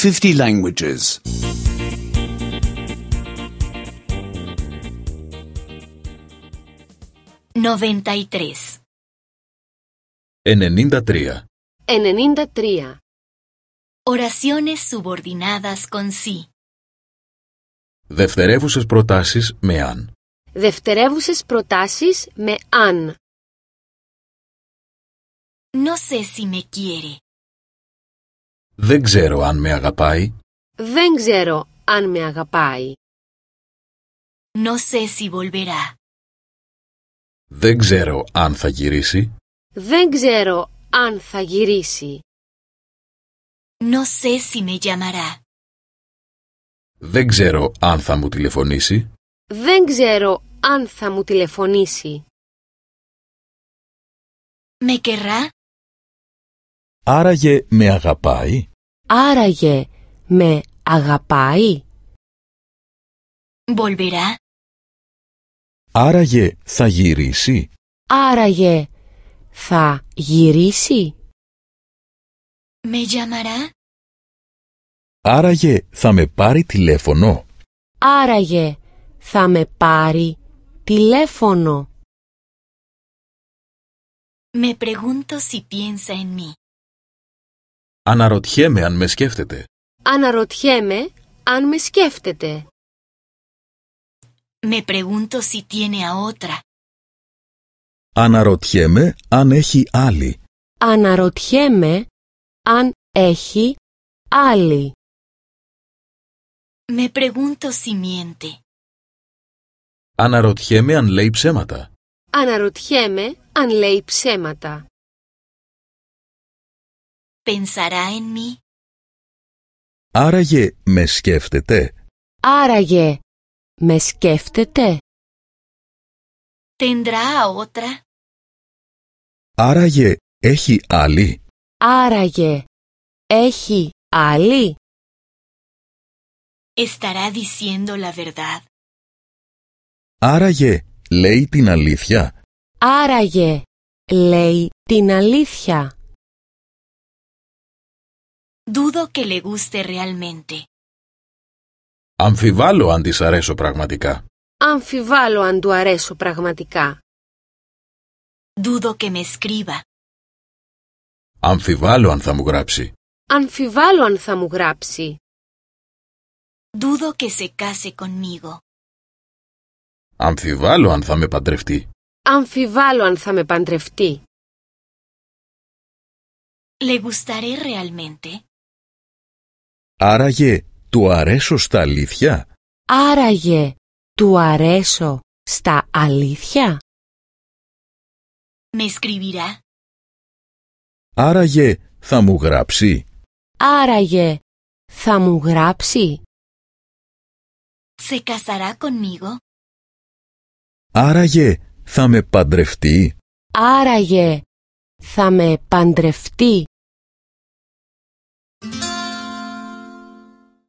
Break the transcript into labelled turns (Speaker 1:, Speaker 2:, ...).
Speaker 1: 50 languages.
Speaker 2: 93.
Speaker 3: 93.
Speaker 4: 93.
Speaker 2: Oraciones subordinadas con sí.
Speaker 3: Δευτερεύουσες προτάσεις με αν.
Speaker 4: Δευτερεύουσες προτάσεις με αν.
Speaker 2: No sé si me quiere.
Speaker 3: Δεν ξέρω αν με αγαπάει.
Speaker 4: Δεν ξέρω αν με αγαπάει.
Speaker 2: No sé si volverá.
Speaker 3: Δεν ξέρω αν θα γυρίσει.
Speaker 4: Δεν ξέρω αν θα γυρίσει.
Speaker 2: No sé si me llamará.
Speaker 3: Δεν ξέρω αν θα μου τηλεφωνήσει.
Speaker 4: Δεν ξέρω αν θα μου τηλεφωνήσει.
Speaker 2: ¿Me querrá?
Speaker 3: Άραγε με αγαπάει.
Speaker 4: Άραγε με αγαπάει.
Speaker 2: ¿Volverá?
Speaker 3: Άραγε θα γυρίσει.
Speaker 4: Άραγε θα γυρίσει.
Speaker 2: ¿Me llamará?
Speaker 3: Άραγε θα με πάρει τηλέφωνο.
Speaker 4: Άραγε θα με πάρει τηλέφωνο.
Speaker 2: Me pregunto si piensa en mí.
Speaker 3: Αναρωτιέμαι αν με σκέφτεται.
Speaker 4: Αναρωτιέμαι αν με σκέφτεται.
Speaker 2: Me pregunto si tiene a otra.
Speaker 3: Αναρωτιέμαι αν έχει άλλη.
Speaker 4: Αναρωτιέμαι αν έχει άλλη.
Speaker 2: Me pregunto si miente.
Speaker 3: Αναρωτιέμαι αν λέει ψέματα.
Speaker 4: Αναρωτιέμαι αν λέει ψέματα.
Speaker 2: ¿Pensará en mí?
Speaker 3: Άραγε με σκέφτεται.
Speaker 4: Άραγε με σκέφτεται.
Speaker 2: ¿Tendrá a otra?
Speaker 3: Άραγε έχει άλλη.
Speaker 4: Άραγε έχει άλλη.
Speaker 2: ¿Estará diciendo la verdad?
Speaker 3: Άραγε λέει την αλήθεια.
Speaker 4: Άραγε λέει την αλήθεια.
Speaker 2: Dudo que le guste realmente.
Speaker 3: Αμφιβάλλω αν της αρέσω πραγματικά.
Speaker 4: Αμφιβάλλω αν του αρέσω πραγματικά.
Speaker 2: Dudo que me escriba.
Speaker 3: Αμφιβάλλω αν θα μου γράψει.
Speaker 4: Αμφιβάλλω αν θα μου γράψει.
Speaker 2: Dudo que se case conmigo.
Speaker 3: Αμφιβάλλω αν θα με παντρευτεί.
Speaker 4: Αμφιβάλλω αν θα με παντρευτεί.
Speaker 2: ¿Le gustaré realmente?
Speaker 3: Άραγε του αρέσω στα αλήθεια.
Speaker 4: Άραγε του αρέσω στα αλήθεια.
Speaker 2: ¿Me escribirá?
Speaker 3: Άραγε θα μου γράψει.
Speaker 4: Άραγε θα μου γράψει.
Speaker 2: ¿Se casará conmigo?
Speaker 3: Άραγε θα με παντρευτεί.
Speaker 4: Άραγε θα με παντρευτεί.